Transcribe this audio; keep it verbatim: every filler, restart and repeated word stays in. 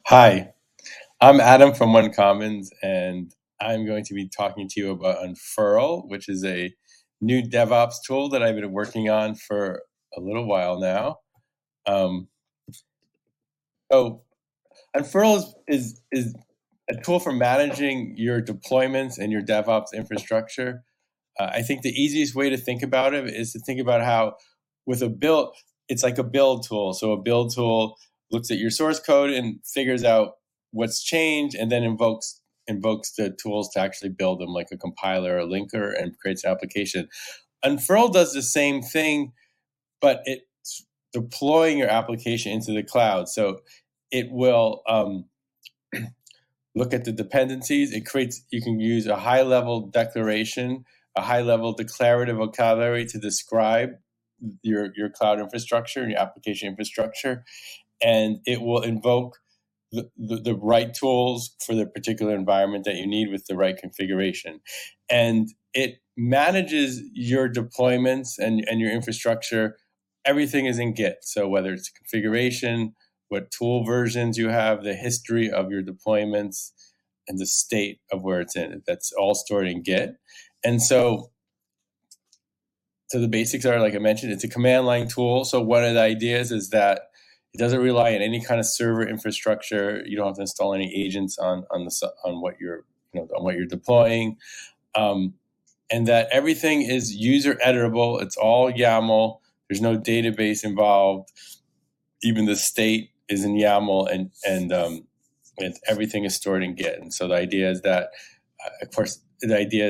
Hi, I'm Adam from One Commons, and I'm going to be talking to you about Unfurl, which is a new DevOps tool that I've been working on for a little while now. Um, so, Unfurl is, is is a tool for managing your deployments and your DevOps infrastructure. Uh, I think the easiest way to think about it is to think about how, with a build, it's like a build tool. So a build tool looks at your source code and figures out what's changed, and then invokes invokes the tools to actually build them, like a compiler or a linker, and creates an application. Unfurl does the same thing, but it's deploying your application into the cloud. So it will um, look at the dependencies. It creates, you can use a high level declaration, a high level declarative vocabulary to describe your, your cloud infrastructure and your application infrastructure. And it will invoke the, the, the right tools for the particular environment that you need with the right configuration. And it manages your deployments and, and your infrastructure. Everything is in Git. So whether it's configuration, what tool versions you have, the history of your deployments, and the state of where it's in. That's all stored in Git. And so, so the basics are, like I mentioned, it's a command line tool. So one of the ideas is that it doesn't rely on any kind of server infrastructure. You don't have to install any agents on on the on what you're you know on what you're deploying, um, and that everything is user editable. It's all YAML. There's no database involved. Even the state is in YAML, and and um, and everything is stored in Git. And so the idea is that, uh, of course, the idea